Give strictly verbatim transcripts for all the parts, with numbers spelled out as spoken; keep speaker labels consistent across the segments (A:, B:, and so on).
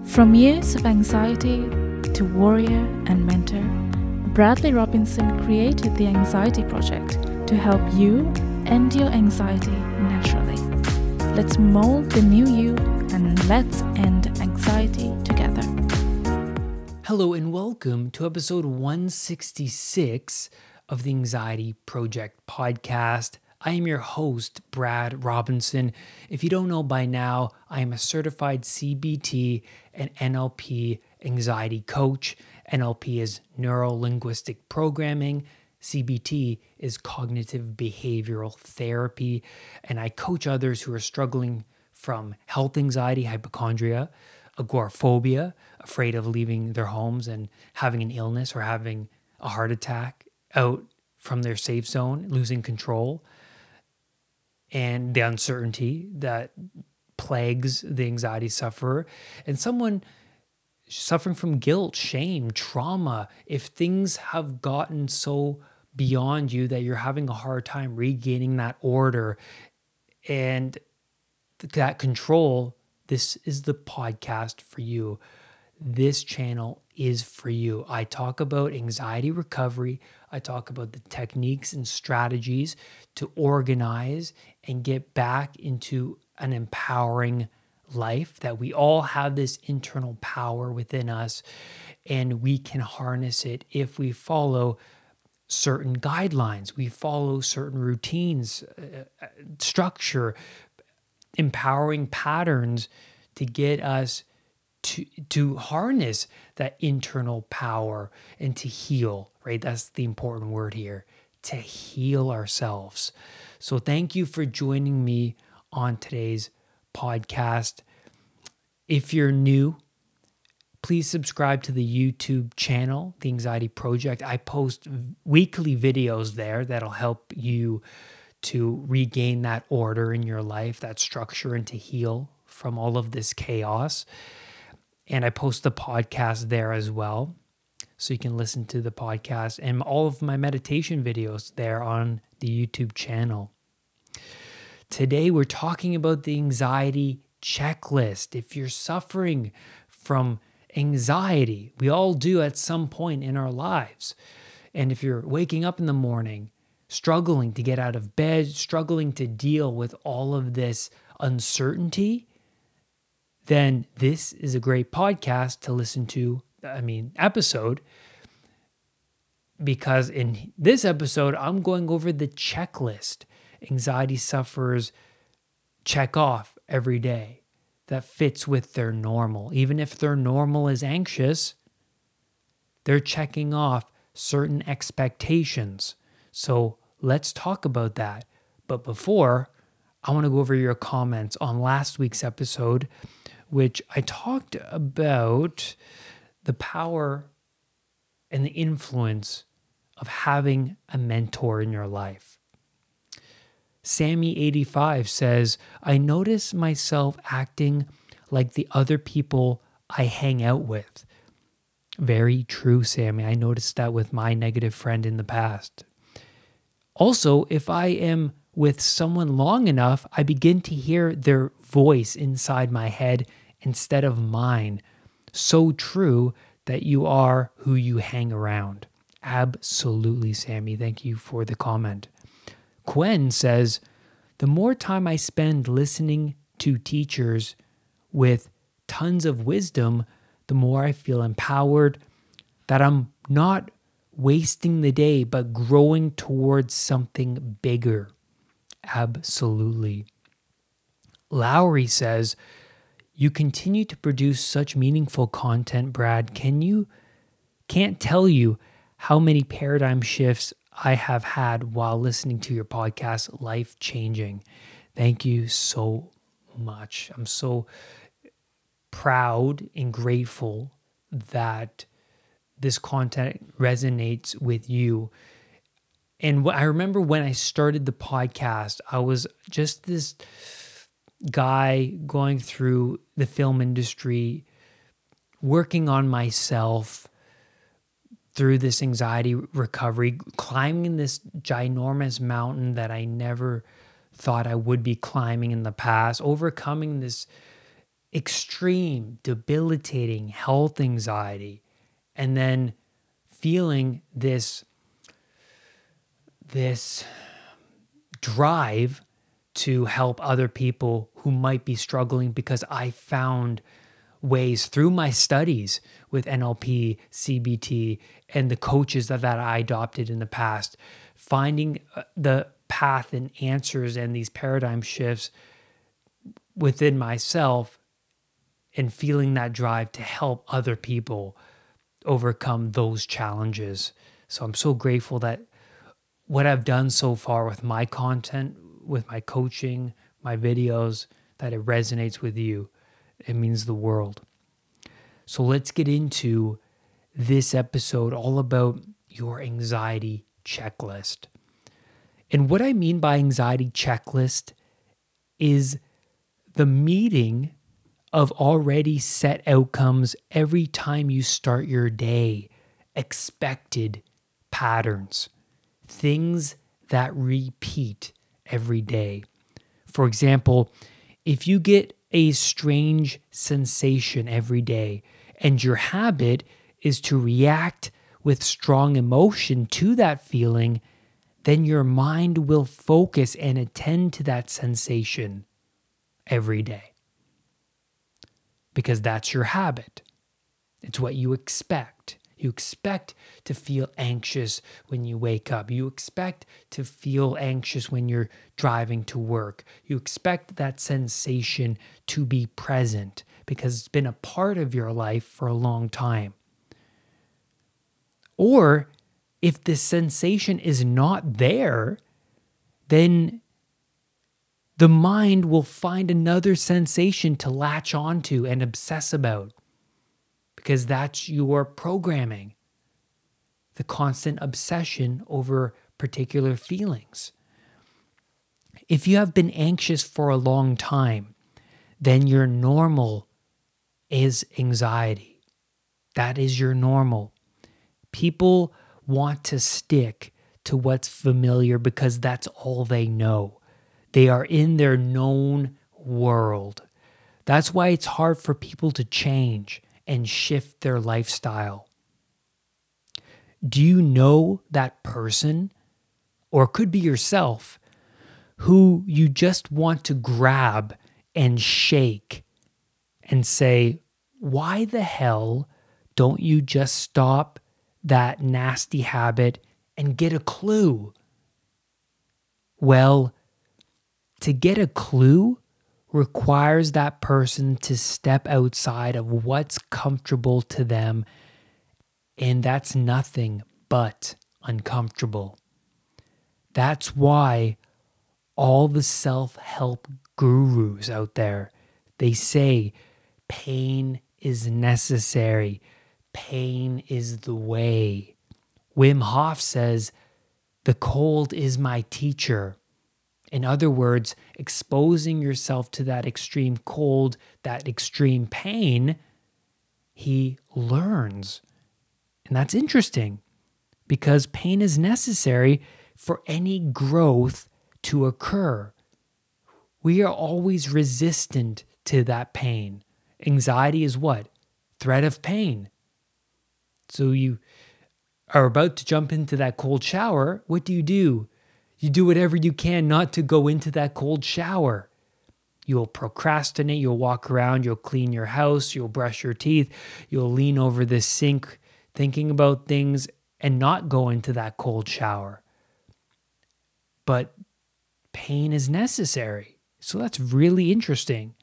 A: From years of anxiety to warrior and mentor, Bradley Robinson created the Anxiety Project to help you end your anxiety naturally. Let's mold the new you and let's end anxiety together.
B: Hello and welcome to episode one sixty-six of the Anxiety Project podcast. I am your host, Brad Robinson. If you don't know by now, I am a certified C B T and N L P anxiety coach. N L P is neuro-linguistic programming. C B T is cognitive behavioral therapy. And I coach others who are struggling from health anxiety, hypochondria, agoraphobia, afraid of leaving their homes and having an illness or having a heart attack, out from their safe zone, losing control, and the uncertainty that plagues the anxiety sufferer, and someone suffering from guilt, shame, trauma. If things have gotten so beyond you that you're having a hard time regaining that order and that control, this is the podcast for you. This channel is for you. I talk about anxiety recovery. I talk about the techniques and strategies to organize and get back into an empowering life, that we all have this internal power within us and we can harness it if we follow certain guidelines, we follow certain routines, uh, structure, empowering patterns to get us to to harness that internal power and to heal, right? That's the important word here, to heal ourselves. So thank you for joining me on today's podcast. If you're new, please subscribe to the YouTube channel, The Anxiety Project. I post weekly videos there that'll help you to regain that order in your life, that structure, and to heal from all of this chaos. And I post the podcast there as well, so you can listen to the podcast and all of my meditation videos there on the YouTube channel. Today, we're talking about the anxiety checklist. If you're suffering from anxiety, we all do at some point in our lives. And if you're waking up in the morning, struggling to get out of bed, struggling to deal with all of this uncertainty, then this is a great podcast to listen to, I mean, episode, because in this episode, I'm going over the checklist anxiety sufferers check off every day that fits with their normal. Even if their normal is anxious, they're checking off certain expectations. So let's talk about that. But before, I want to go over your comments on last week's episode, which I talked about the power and the influence of having a mentor in your life. Sammy eighty-five says, I notice myself acting like the other people I hang out with. Very true, Sammy. I noticed that with my negative friend in the past. Also, if I am with someone long enough, I begin to hear their voice inside my head instead of mine. So true that you are who you hang around. Absolutely, Sammy. Thank you for the comment. Quen says, the more time I spend listening to teachers with tons of wisdom, the more I feel empowered, that I'm not wasting the day, but growing towards something bigger. Absolutely. Lowry says, you continue to produce such meaningful content, Brad. Can you, can't tell you how many paradigm shifts I have had while listening to your podcast, life-changing. Thank you so much. I'm so proud and grateful that this content resonates with you. And I remember when I started the podcast, I was just this guy going through the film industry, working on myself through this anxiety recovery, climbing this ginormous mountain that I never thought I would be climbing in the past, overcoming this extreme, debilitating health anxiety, and then feeling this, this drive to help other people who might be struggling, because I found ways through my studies with N L P, C B T, and the coaches that, that I adopted in the past, finding the path and answers and these paradigm shifts within myself and feeling that drive to help other people overcome those challenges. So I'm so grateful that what I've done so far with my content, with my coaching, my videos, that it resonates with you. It means the world. So let's get into this episode all about your anxiety checklist. And what I mean by anxiety checklist is the meeting of already set outcomes every time you start your day, expected patterns, things that repeat every day. For example, if you get a strange sensation every day and your habit is to react with strong emotion to that feeling, then your mind will focus and attend to that sensation every day. Because that's your habit. It's what you expect. You expect to feel anxious when you wake up. You expect to feel anxious when you're driving to work. You expect that sensation to be present because it's been a part of your life for a long time. Or if the sensation is not there, then the mind will find another sensation to latch onto and obsess about, because that's your programming, the constant obsession over particular feelings. If you have been anxious for a long time, then your normal is anxiety. That is your normal. People want to stick to what's familiar because that's all they know. They are in their known world. That's why it's hard for people to change and shift their lifestyle. Do you know that person, or it could be yourself, who you just want to grab and shake and say, why the hell don't you just stop that nasty habit and get a clue? Well, to get a clue requires that person to step outside of what's comfortable to them, and that's nothing but uncomfortable. That's why all the self-help gurus out there, they say pain is necessary. Pain is the way. Wim Hof says, the cold is my teacher. In other words, exposing yourself to that extreme cold, that extreme pain, he learns. And that's interesting because pain is necessary for any growth to occur. We are always resistant to that pain. Anxiety is what? Threat of pain. So you are about to jump into that cold shower. What do you do? You do whatever you can not to go into that cold shower. You'll procrastinate, you'll walk around, you'll clean your house, you'll brush your teeth, you'll lean over the sink thinking about things and not go into that cold shower. But pain is necessary. So that's really interesting.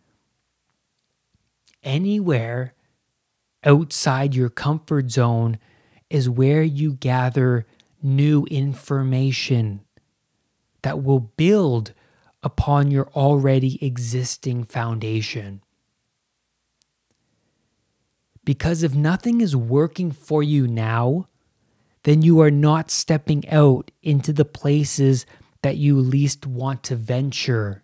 B: Anywhere outside your comfort zone is where you gather new information that will build upon your already existing foundation. Because if nothing is working for you now, then you are not stepping out into the places that you least want to venture.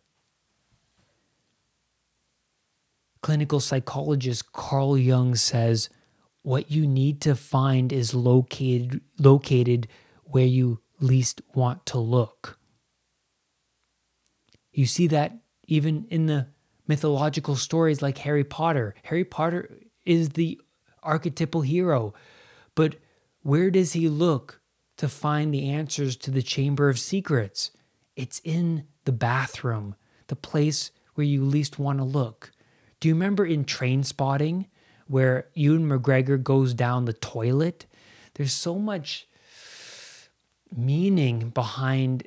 B: Clinical psychologist Carl Jung says, what you need to find is located, located where you least want to look. You see that even in the mythological stories like Harry Potter. Harry Potter is the archetypal hero, but where does he look to find the answers to the Chamber of Secrets? It's in the bathroom, the place where you least want to look. Do you remember in Trainspotting where Ewan McGregor goes down the toilet? There's so much meaning behind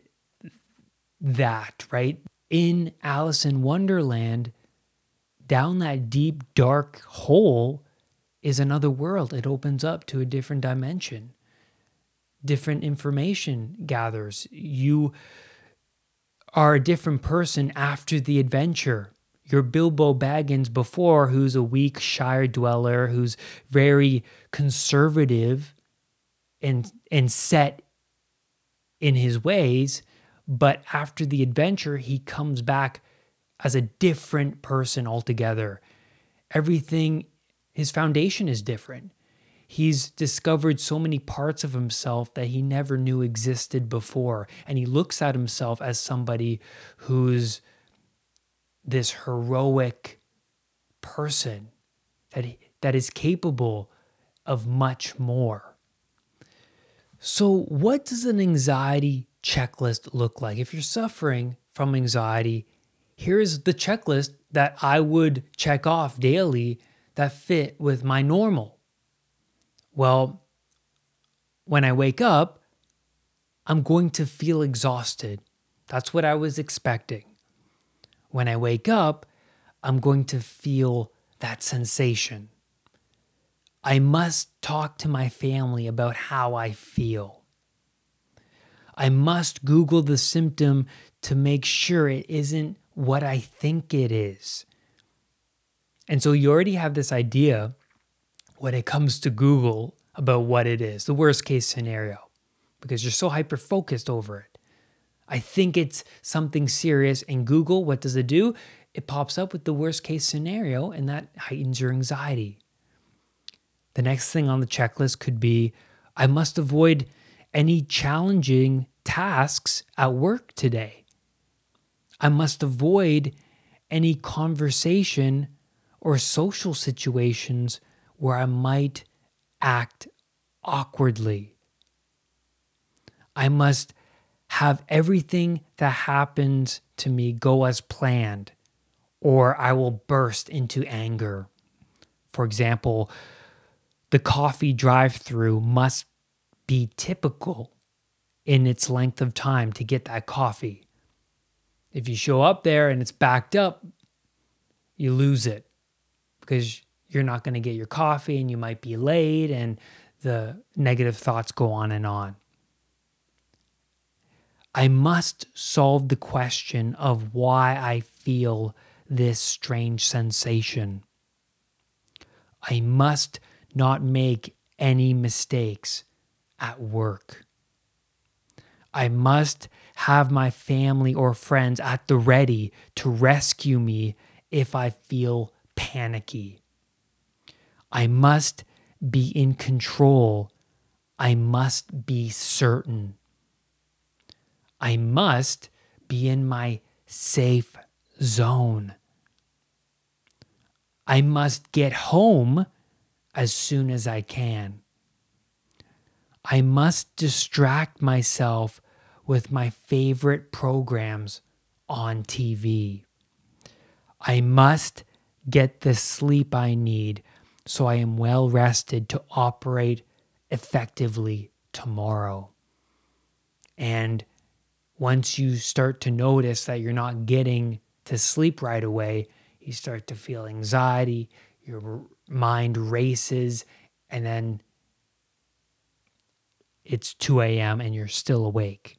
B: that, right? In Alice in Wonderland, down that deep, dark hole is another world. It opens up to a different dimension. Different information gathers. You are a different person after the adventure. You're Bilbo Baggins before, who's a weak Shire dweller, who's very conservative and, and set in his ways. But after the adventure, he comes back as a different person altogether. Everything, his foundation is different. He's discovered so many parts of himself that he never knew existed before. And he looks at himself as somebody who's this heroic person that, he, that is capable of much more. So what does an anxiety checklist look like? If you're suffering from anxiety, here's the checklist that I would check off daily that fit with my normal. Well, when I wake up, I'm going to feel exhausted. That's what I was expecting. When I wake up, I'm going to feel that sensation. I must talk to my family about how I feel. I must Google the symptom to make sure it isn't what I think it is. And so you already have this idea when it comes to Google about what it is, the worst case scenario, because you're so hyper-focused over it. I think it's something serious, and Google, what does it do? It pops up with the worst case scenario, and that heightens your anxiety. The next thing on the checklist could be, I must avoid any challenging tasks at work today. I must avoid any conversation or social situations where I might act awkwardly. I must have everything that happens to me go as planned, or I will burst into anger. For example, the coffee drive-through must be typical in its length of time to get that coffee. If you show up there and it's backed up, you lose it because you're not going to get your coffee and you might be late and the negative thoughts go on and on. I must solve the question of why I feel this strange sensation. I must not make any mistakes at work. I must have my family or friends at the ready to rescue me if I feel panicky. I must be in control. I must be certain. I must be in my safe zone. I must get home as soon as I can. I must distract myself with my favorite programs on T V. I must get the sleep I need so I am well rested to operate effectively tomorrow. And once you start to notice that you're not getting to sleep right away, you start to feel anxiety, your mind races, and then it's two a.m. and you're still awake.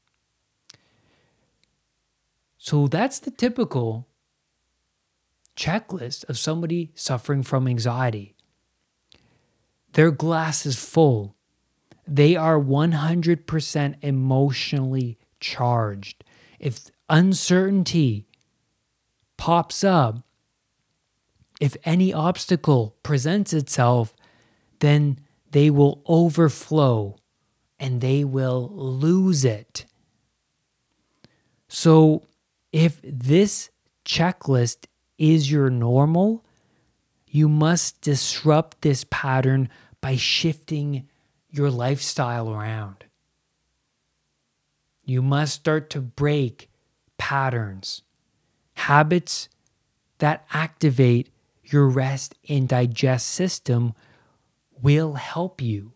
B: So that's the typical checklist of somebody suffering from anxiety. Their glass is full. They are one hundred percent emotionally charged. If uncertainty pops up, if any obstacle presents itself, then they will overflow and they will lose it. So if this checklist is your normal, you must disrupt this pattern by shifting your lifestyle around. You must start to break patterns, habits that activate your rest and digest system will help you.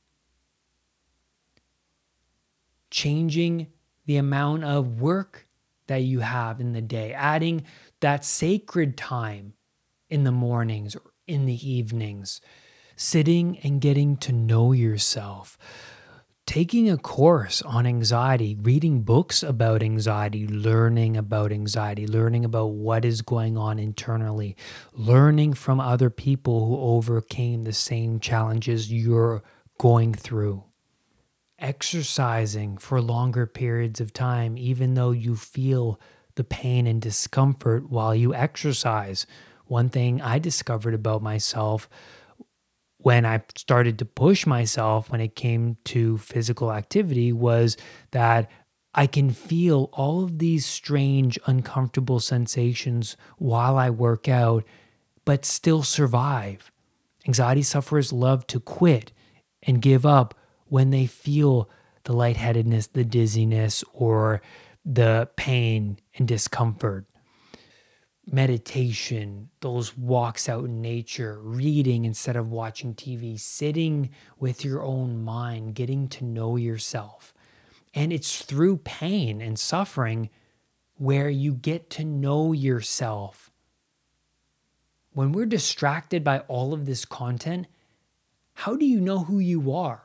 B: Changing the amount of work that you have in the day, adding that sacred time in the mornings or in the evenings, sitting and getting to know yourself, taking a course on anxiety, reading books about anxiety, learning about anxiety, learning about what is going on internally, learning from other people who overcame the same challenges you're going through. Exercising for longer periods of time, even though you feel the pain and discomfort while you exercise. One thing I discovered about myself when I started to push myself when it came to physical activity was that I can feel all of these strange, uncomfortable sensations while I work out, but still survive. Anxiety sufferers love to quit and give up when they feel the lightheadedness, the dizziness, or the pain and discomfort. Meditation, those walks out in nature, reading instead of watching T V, sitting with your own mind, getting to know yourself. And it's through pain and suffering where you get to know yourself. When we're distracted by all of this content, how do you know who you are?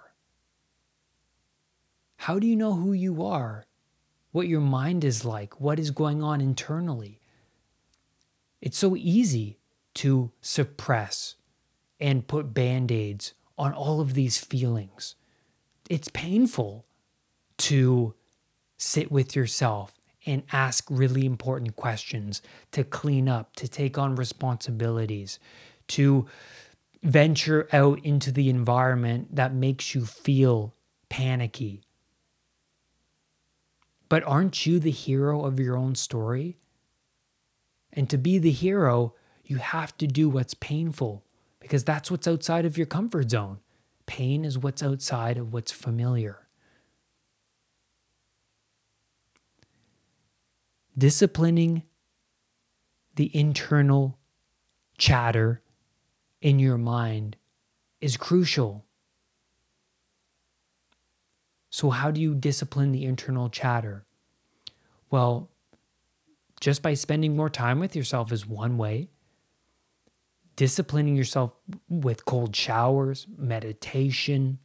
B: How do you know who you are? What your mind is like? What is going on internally? It's so easy to suppress and put band-aids on all of these feelings. It's painful to sit with yourself and ask really important questions, to clean up, to take on responsibilities, to venture out into the environment that makes you feel panicky. But aren't you the hero of your own story? And to be the hero, you have to do what's painful because that's what's outside of your comfort zone. Pain is what's outside of what's familiar. Disciplining the internal chatter in your mind is crucial. So how do you discipline the internal chatter? Well, just by spending more time with yourself is one way. Disciplining yourself with cold showers, meditation,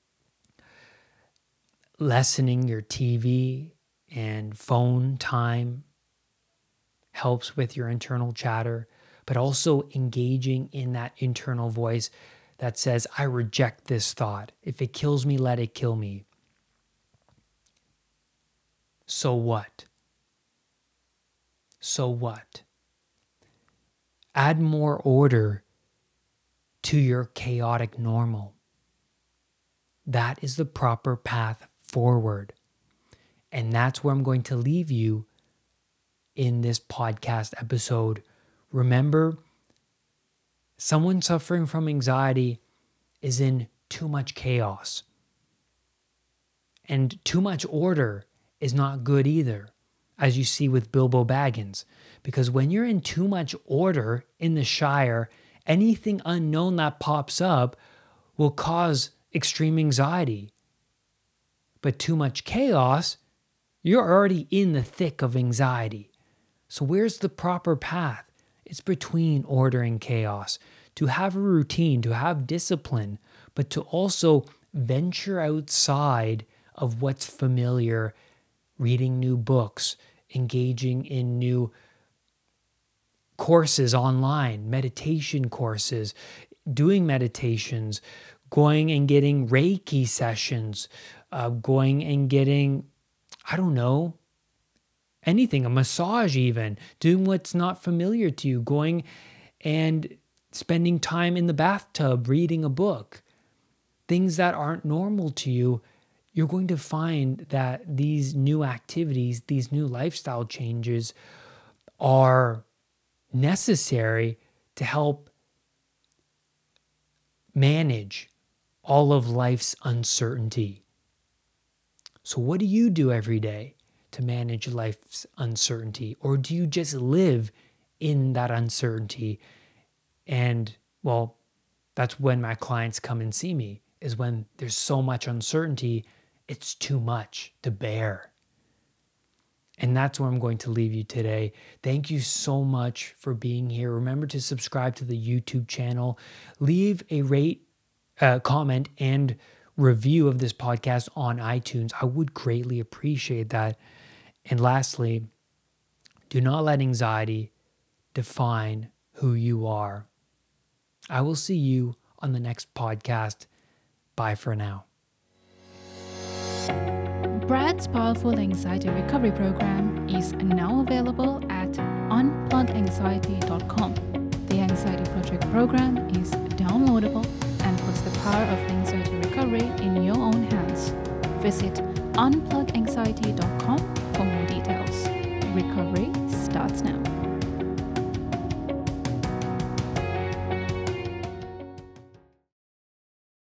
B: lessening your T V and phone time helps with your internal chatter, but also engaging in that internal voice that says, I reject this thought. If it kills me, let it kill me. So what? So what? Add more order to your chaotic normal. That is the proper path forward. And that's where I'm going to leave you in this podcast episode. Remember, someone suffering from anxiety is in too much chaos. And too much order is not good either, as you see with Bilbo Baggins. Because when you're in too much order in the Shire, anything unknown that pops up will cause extreme anxiety. But too much chaos, you're already in the thick of anxiety. So where's the proper path? It's between order and chaos. To have a routine, to have discipline, but to also venture outside of what's familiar, reading new books, engaging in new courses online, meditation courses, doing meditations, going and getting Reiki sessions, uh, going and getting, I don't know, anything, a massage even, doing what's not familiar to you, going and spending time in the bathtub, reading a book, things that aren't normal to you. You're going to find that these new activities, these new lifestyle changes are necessary to help manage all of life's uncertainty. So what do you do every day to manage life's uncertainty? Or do you just live in that uncertainty? And well, that's when my clients come and see me, is when there's so much uncertainty, it's too much to bear. And that's where I'm going to leave you today. Thank you so much for being here. Remember to subscribe to the YouTube channel. Leave a rate, uh, comment, and review of this podcast on iTunes. I would greatly appreciate that. And lastly, do not let anxiety define who you are. I will see you on the next podcast. Bye for now.
A: Brad's Powerful Anxiety Recovery Program is now available at unplug anxiety dot com. The Anxiety Project program is downloadable and puts the power of anxiety recovery in your own hands. Visit unplug anxiety dot com for more details. Recovery